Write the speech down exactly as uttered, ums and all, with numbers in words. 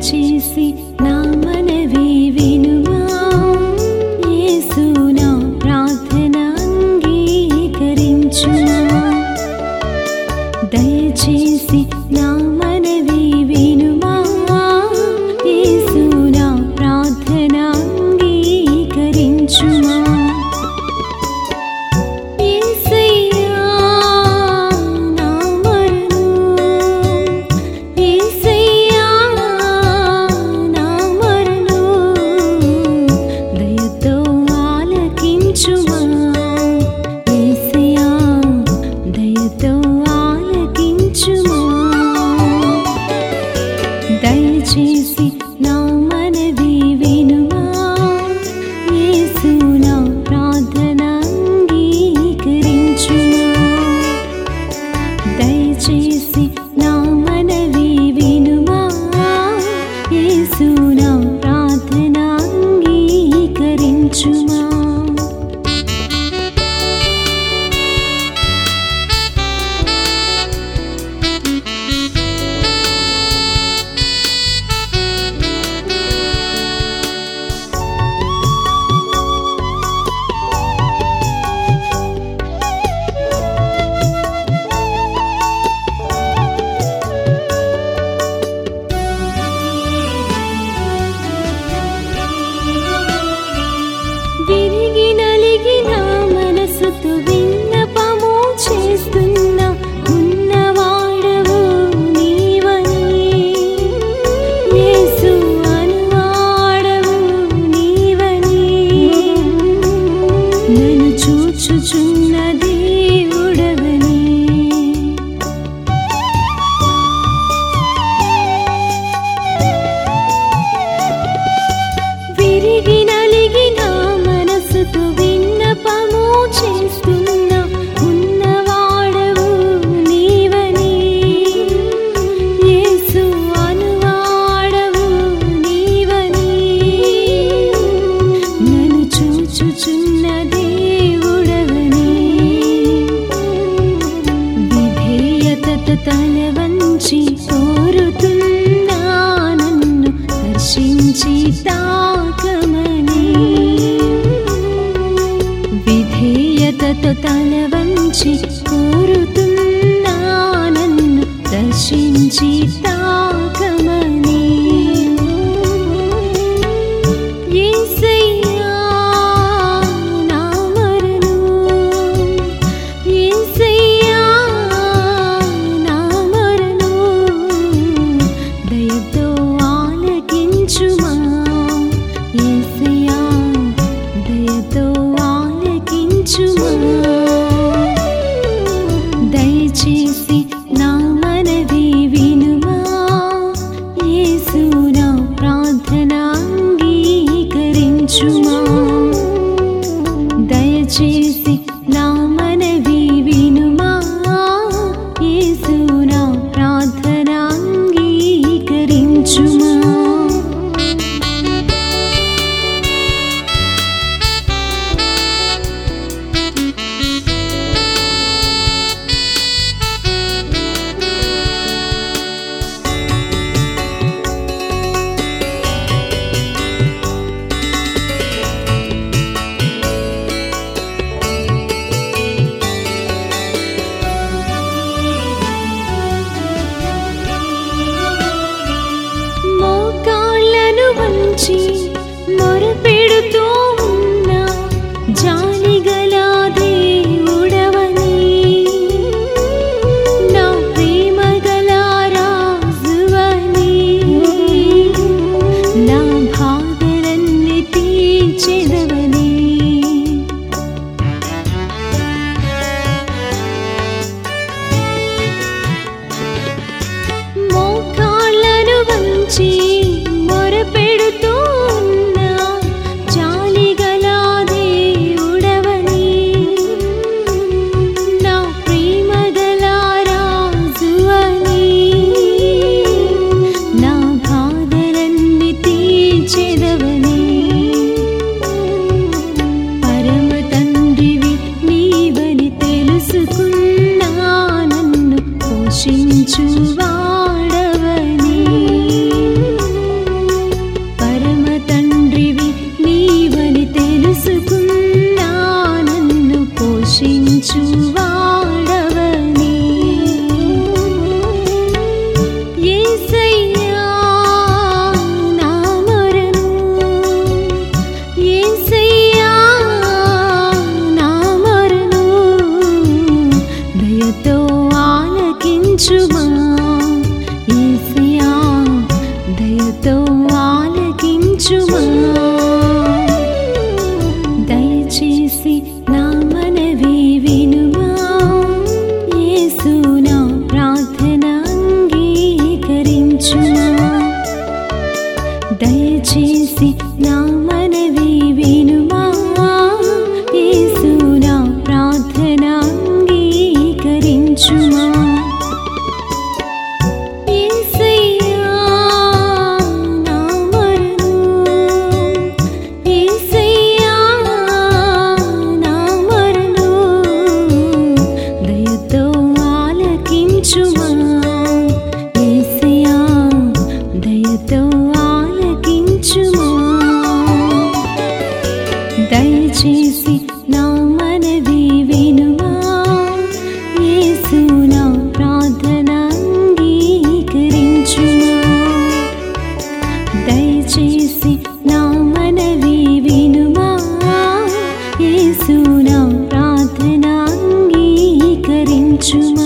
దయచేసి నా మనవి వినుమా, యేసు నా ప్రార్థన అంగీకరించుమా. దయచేసి నా మనవి వినుమా, యేసు నా ప్రార్థన అంగీకరించుమా. దయచేసి నా మనవి వినుమా, యేసు నా ప్రార్థన అంగీకరించుమా. దయచేసి నా మనవి వినుమా, యేసు నా ప్రార్థన అంగీకరించుమా. విరిగి నలిగిన మనసుతో విన్నపము చేస్తున్నా ఉన్నవాడవు నీవని, యేసు అనువాడవు నీవని, నన్ను చూచుచున్న దేవుడవని. విరిగి నలిగిన మనసుతో విన్నపము చేస్తున్నా ఉన్నవాడవు నీవని, యేసు అనువాడవు నీవని, నన్ను చూచుచున్న దేవుడవని. విధేయతతో తల వంచి కోరుతున్నా నన్ను దర్శించి తాకమని. విధేయతతో తల వంచి కోరుతున్నా నన్ను దర్శించి తాకమని. యేసయ్యా నా మొరను, యేసయ్యా నా మొరను, దయతో ఆలకించుమా. యేసయ్యా దయతో ఆలకించుమా. దయచేసి నా మనవి వినుమా, యేసు నా ప్రార్థన అంగీకరించుమా. దయచేసి నా మనవి వినుమా, యేసు నా ప్రార్థన అంగీకరించుమా. మోకాళ్ళను వంచి మొరపెడుతూ ఉన్నా జాలిగల దేవుడవని, నా ప్రేమగల రాజువని, నా బాధలన్నీ తీర్చెదవని. మోకాళ్ళను వంచి మొరపెడుతూ ఉన్నా జాలిగల దేవుడవని, నా ప్రేమగల రాజువని, నా బాధలన్నీ తీర్చెదవని. పరమ తండ్రివి నీవని తెలుసుకున్నా నన్ను పోషించువాడవని. ఆలకించుమా యేసయ్యా దయతో ఆలకించుమా దయచేసి నా మనవి వినుమా యేసు నా ప్రార్థన అంగీకరించుమా దయచేసి నా మనవి వినుమా యేసు నా ప్రార్థన అంగీకరించుమా యేసయ్యా నా మరణం యేసయ్యా నా మరణం దయతో ఆలకించుమా యేసయ్యా దయతో ఆలకించుమా దయచేసి నా మనవి వినుమా యేసు నా ప్రార్థన అంగీకరించుమా దయచేసి నా మనవి వినుమా యేసు నా ప్రార్థన అంగీకరించుమా